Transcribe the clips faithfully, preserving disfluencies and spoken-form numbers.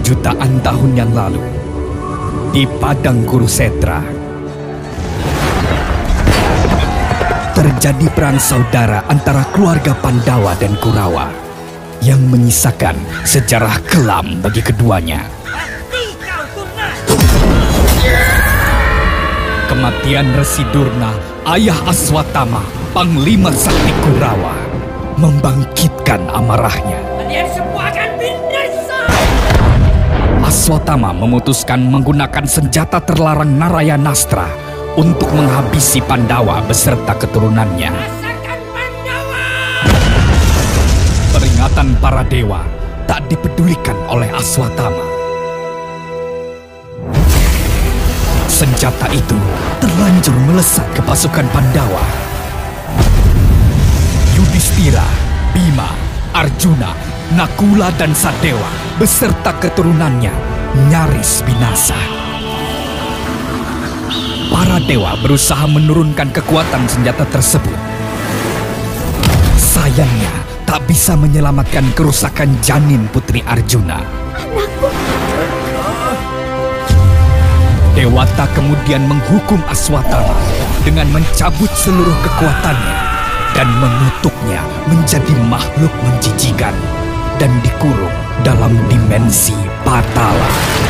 Jutaan tahun yang lalu, di padang Kurusetra, terjadi perang saudara antara keluarga Pandawa dan Kurawa yang menyisakan sejarah kelam bagi keduanya. Kematian Resi Durna, ayah Aswatama, Panglima Sakti Kurawa, membangkitkan amarahnya. Kalian semua akan binasa! Aswatama memutuskan menggunakan senjata terlarang Narayanastra untuk menghabisi Pandawa beserta keturunannya. Rasakan Pandawa! Peringatan para dewa tak dipedulikan oleh Aswatama. Senjata itu terlanjur melesat ke pasukan Pandawa. Yudhistira, Bima, Arjuna, Nakula dan Sadewa beserta keturunannya nyaris binasa. Para dewa berusaha menurunkan kekuatan senjata tersebut. Sayangnya tak bisa menyelamatkan kerusakan janin Putri Arjuna. Anakku. Dewata kemudian menghukum Aswatama dengan mencabut seluruh kekuatannya dan mengutuknya menjadi makhluk menjijikan dan dikurung dalam dimensi Patala.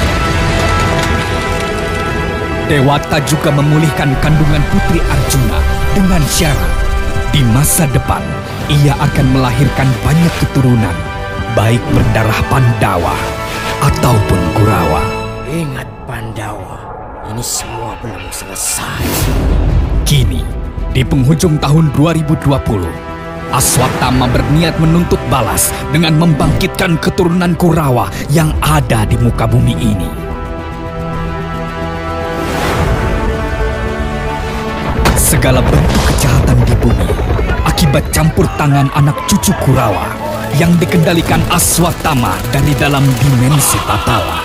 Dewata juga memulihkan kandungan Putri Arjuna dengan syarat di masa depan ia akan melahirkan banyak keturunan, baik berdarah Pandawa ataupun Kurawa. Ingat Pandawa, ini semua belum selesai. Kini, di penghujung tahun dua ribu dua puluh, Aswatama berniat menuntut balas dengan membangkitkan keturunan Kurawa yang ada di muka bumi ini. Segala bentuk kejahatan di bumi akibat campur tangan anak cucu Kurawa yang dikendalikan Aswatama dari dalam dimensi Patala.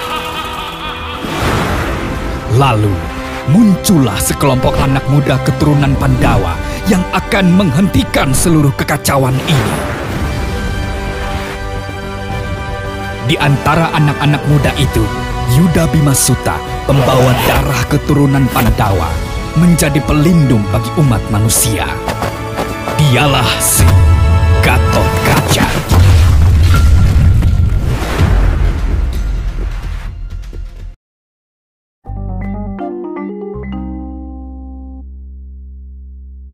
Lalu, muncullah sekelompok anak muda keturunan Pandawa yang akan menghentikan seluruh kekacauan ini. Di antara anak-anak muda itu, Yuda Bimasuta, pembawa darah keturunan Pandawa, menjadi pelindung bagi umat manusia. Dialah si